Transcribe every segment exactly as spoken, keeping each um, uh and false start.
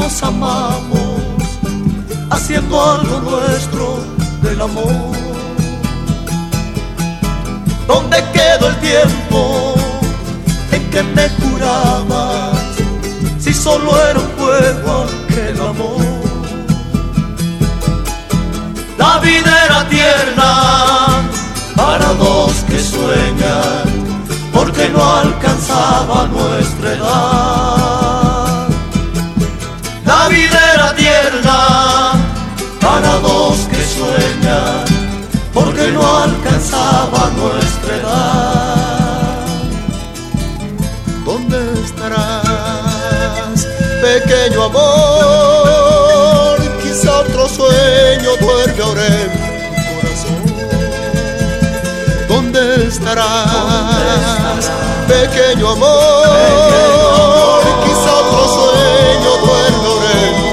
nos amamos, haciendo algo nuestro del amor. ¿Dónde quedó el tiempo en que me jurabas, si solo era un juego aquel amor? La vida era tierna para dos que sueñan, porque no alcanzaba nuestra edad. La vida era tierna para dos que sueñan, porque no alcanzaba nuestra edad. ¿Dónde estarás, pequeño amor? Quizá otro sueño duerme ahora en tu corazón. ¿Dónde estarás, pequeño amor? Quizá otro sueño duerme ahora en tu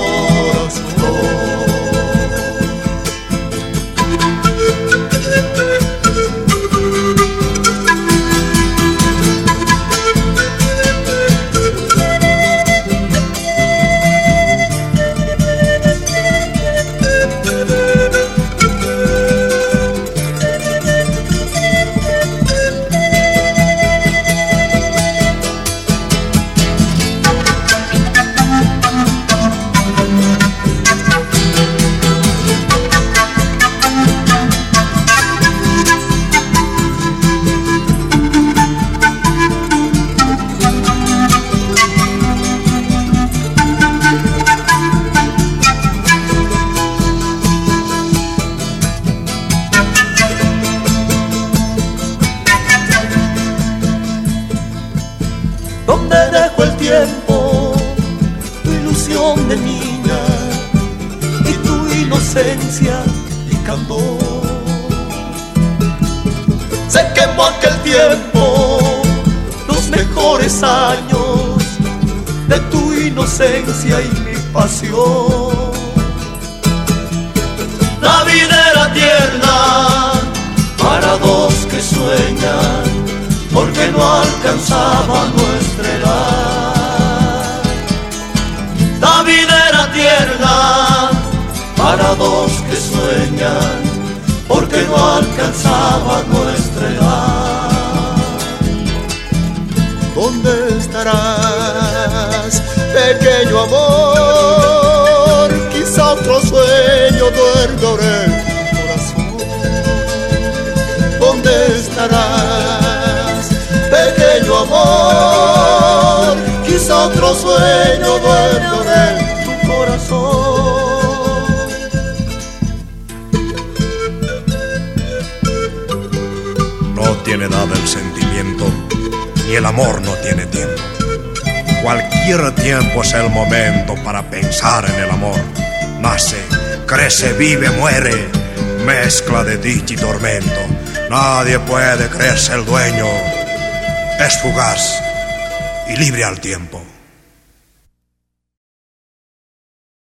¿Dónde dejó el tiempo tu ilusión de niña y tu inocencia y candor? Se quemó aquel tiempo, los mejores años de tu inocencia y mi pasión. La vida era tierna para dos que sueñan, porque no alcanzaba nuestra edad. La vida era tierna para dos que sueñan, porque no alcanzaba nuestra edad. ¿Dónde estarás, pequeño amor? Quizá otro sueño duerme ahora en tu corazón. ¿Dónde estarás, pequeño amor? Quizá otro sueño duerme ahora en tu corazón. No tiene edad el sentimiento, ni el amor no tiene tiempo. Cualquier tiempo es el momento para pensar en el amor. Nace, crece, vive, muere, mezcla de dicha y tormento. Nadie puede creerse el dueño. Es fugaz y libre al tiempo.